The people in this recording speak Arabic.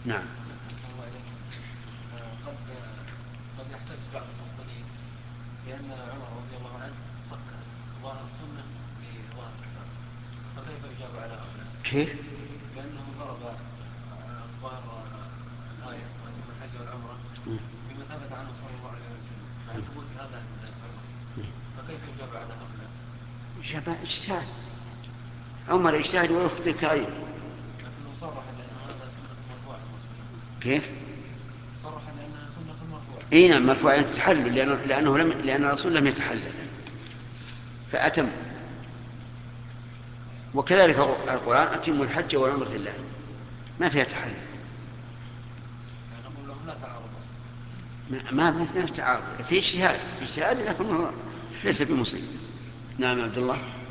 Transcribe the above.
نعم. قد قد يحتج بعض المبطلين بأن عمر رضي الله عنه صك ظاهر السنة بظاهر الكتاب، فكيف يجاب على هؤلاء؟ كيف؟ بأنه ضرب ظاهر الآية وأتم الحج والعمرة بما ثبت عنه صلى الله عليه وسلم مع ثبوت هذا عند عمر، فكيف يجاب على هؤلاء؟ شباب اجتهاد، عمر اجتهد ويخطئ كأيضا. لكنه صرح بأن هذا سنة مرفوعة الرسول، كيف؟ صرح بأنها سنة مرفوعة. اي نعم مرفوع التحلل، لأن الرسول لم يتحلل فأتم. وكذلك القرآن أتم الحج والعمرة لله، ما فيها تحلل. يعني نقول لهم لا تعارض أصلا. ما فيها تعارض، في اجتهاد لكنه ليس بمصيب. نعم عبد الله.